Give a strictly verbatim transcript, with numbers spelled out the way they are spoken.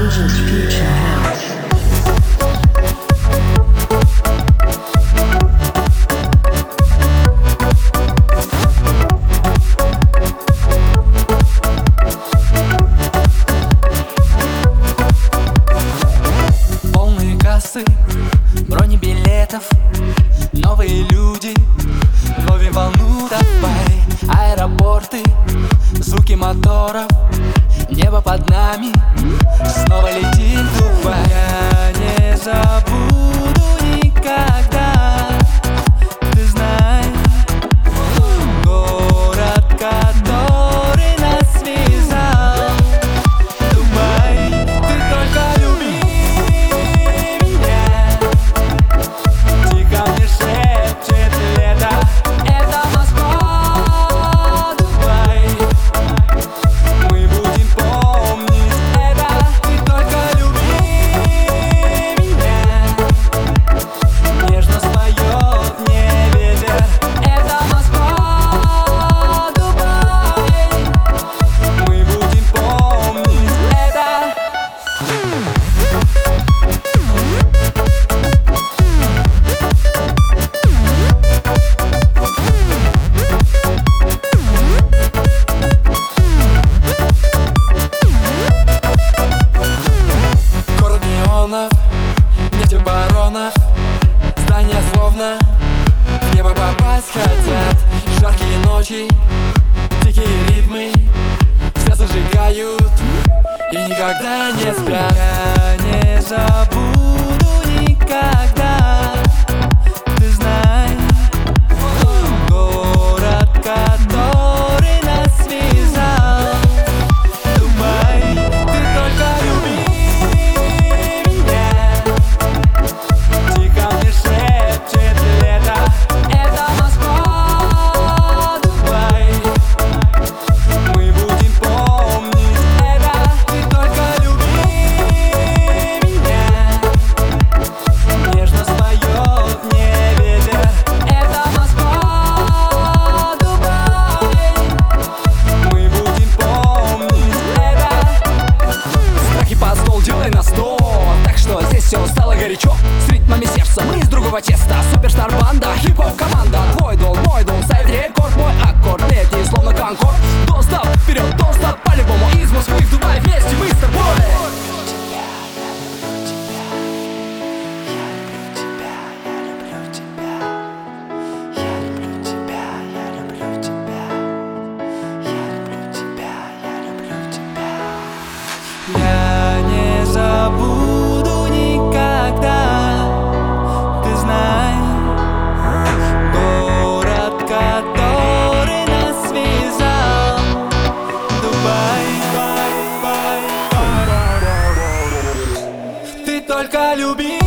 Agent Future House. Бронебилетов, новые люди, ловим волну, давай. Аэропорты, звуки моторов, небо под нами, снова летим в Дубай. Я не забуду никогда, ты знаешь, город, который нас связал. Дубай, ты только люби. Нефтебаронов, здания словно в небо попасть хотят. Жаркие ночи, дикие ритмы все зажигают и никогда не спят. Я не забуду никогда, ты знаешь, город, который нас связал. Дубай, ты только люби. Все стало горячо, с ритмами сердца мы из другого теста. Суперстар банда, хип-хоп команда. Твой дол, мой дол, сайт рекорд, мой аккорд летний, словно конкорд. Don't stop, вперед, don't stop, по-любому из Москвы в Дубай вместе мы с тобой. Я не забуду никогда, ты знаешь, город, который нас связал. Дубай, ты только люби.